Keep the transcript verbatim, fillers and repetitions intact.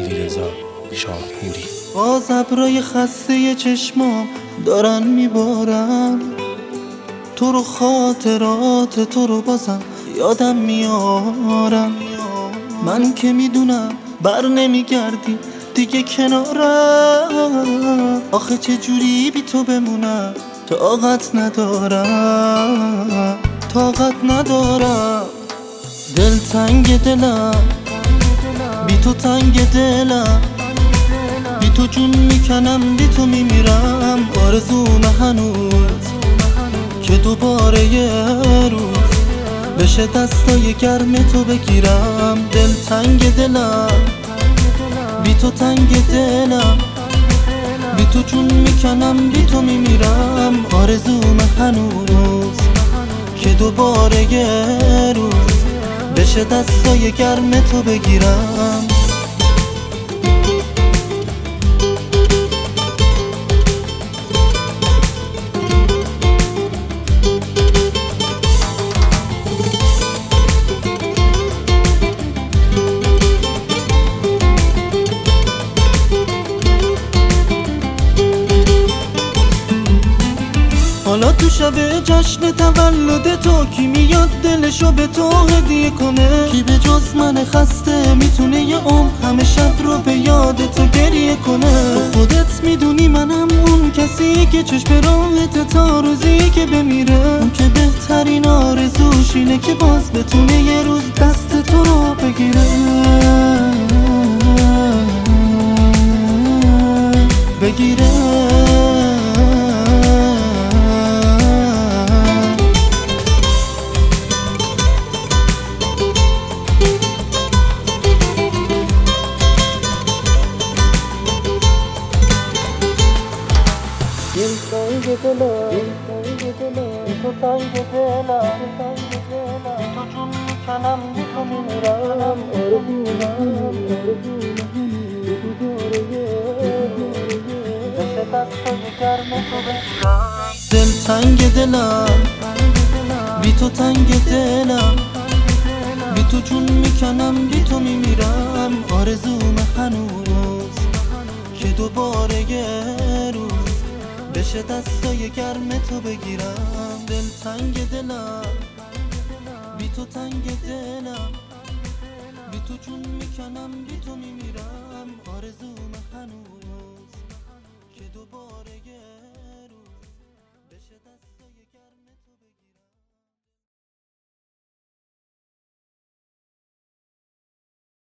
علیرضا شاهپوری. باز ابرای خسته چشمام دارن میبارن تو رو، خاطرات تو رو بازم یادم میارم. من که میدونم بر نمیگردی دیگه کنارم، آخه چه جوری بی تو بمونم طاقت ندارم، طاقت ندارم. دل تنگ دلم بی تو، تنگ دلم بی تو، جون میکنم بی تو میمیرم. آرزوم هنوز که دوباره یه روز بشه دستای گرم تو بگیرم. دل تنگ دلم بی تو، تنگ دلم بی تو، جون میکنم بی تو میمیرم. آرزوم هنوز که دوباره یه روز بشه دستای گرم تو بگیرم. حالا تو شب جشن تولد تو کی میاد دلشو به تو هدیه کنه؟ کی به جز من خسته میتونه یه عمر همه شب رو به یاد تو گریه کنه؟ تو خودت میدونی منم اون کسی که چشم راهت تا روزی که بمیره، اون که بهترین آرزوش اینه که باز بتونه یه روز دست تو رو بگیره، بگیره. دل تنگ دلم بی تو، تنگ دلم بی تو، جون میکنم بی تو میمیرم. آرزومم بشه دستای گرم تو بگیرم. دل تنگ دلم بی تو، تنگ دلم بی تو، جون میکنم بی تو میمیرم. آرزوم هنوز که دوباره یه روز بشه دستای گرم تو بگیرم. دل تنگ دلم بی تو، تنگ دلم بی تو، جون میکنم بی تو میمیرم. آرزوم هنوز که دوباره